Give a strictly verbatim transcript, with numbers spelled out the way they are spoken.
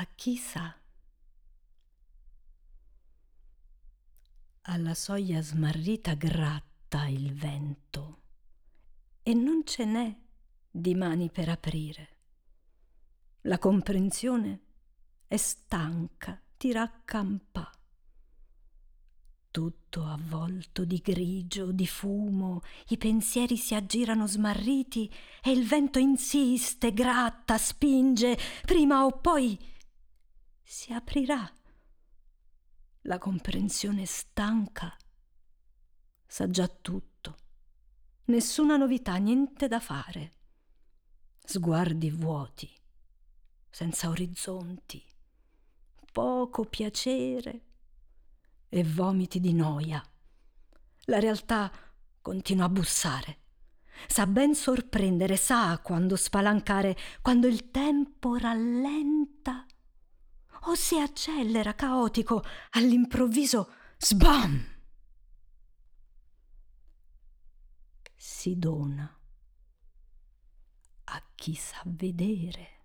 a chi sa. Alla soglia smarrita gratta il vento e non ce n'è di mani per aprire. La comprensione è stanca di raccampà. Tutto avvolto di grigio, di fumo, i pensieri si aggirano smarriti e il vento insiste, gratta, spinge, prima o poi si aprirà. La comprensione stanca sa già tutto, nessuna novità, niente da fare. Sguardi vuoti, senza orizzonti, poco piacere e vomiti di noia. La realtà continua a bussare. Sa ben sorprendere, sa quando spalancare, quando il tempo rallenta o si accelera caotico, all'improvviso sbam! Si dona a chi sa vedere.